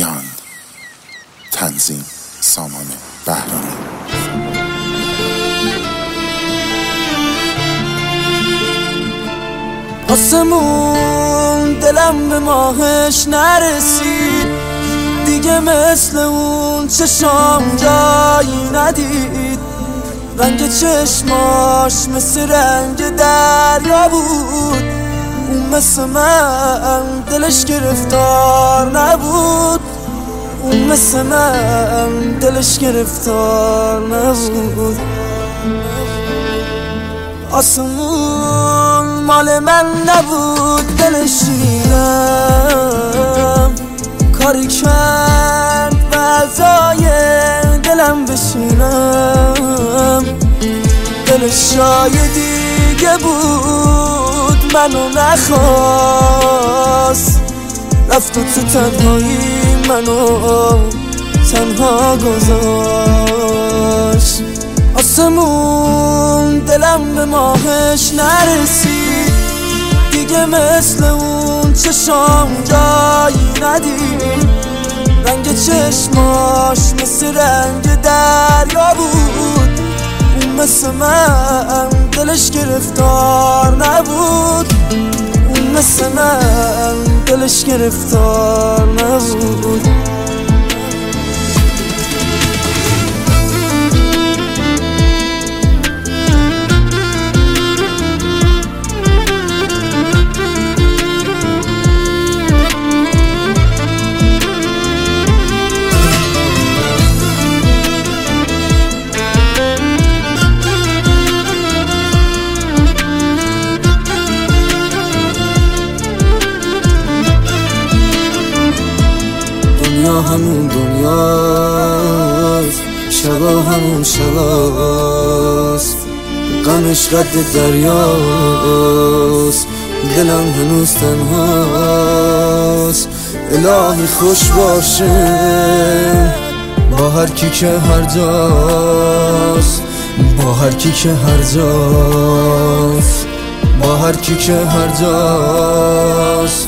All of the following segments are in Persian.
بیان. تنظیم سامان بهرامی. آسمون دلم به ماهش نرسید دیگه، مثل اون چشام جایی ندید. رنگ چشماش مثل رنگ دریا بود، اون مثل من دلش گرفتار نبود. اون مثل من دلش گرفتار نبود. آسمون مال من نبود، دلشینم کاری کرد فضای دلم بشینم. دلش جای دیگه بود، منو نخواست، رفت و تو تنهایی منو تنها گذاشت. آسمون دلم به ماهش نرسید دیگه، مثل اون چشام جایی ندید. رنگ چشماش مثل رنگ دریا بود، اون مثل من دلش گرفتار نبود. اون مثل من دلش گرفتار نبود. دنیا همون دنیاست، شبا همون شباست، غمش رد دریاست، دلم هنوز تنهاست. الهی خوش باشه با هر کی که هر جاست، با هر کی که هر جاست، با هر کی که هر جاست.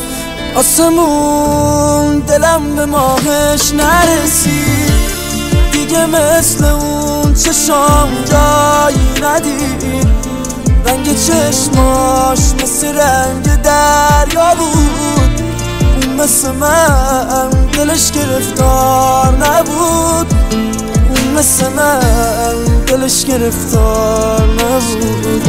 آسمون دلم به ماهش نرسید دیگه، مثل اون چشام جایی ندید. رنگ چشماش مثل رنگ دریا بود، اون مثل من دلش گرفتار نبود. اون مثل من دلش گرفتار نبود.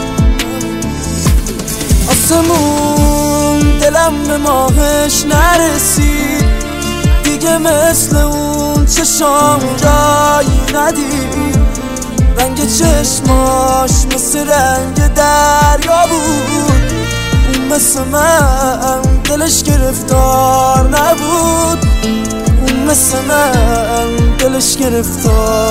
آسمون دلم به ماهش نرسید دیگه، مثل اون چشام جایی ندید. رنگ چشماش مثل رنگ دریا بود، اون مثل من دلش گرفتار نبود. اون مثل من دلش گرفتار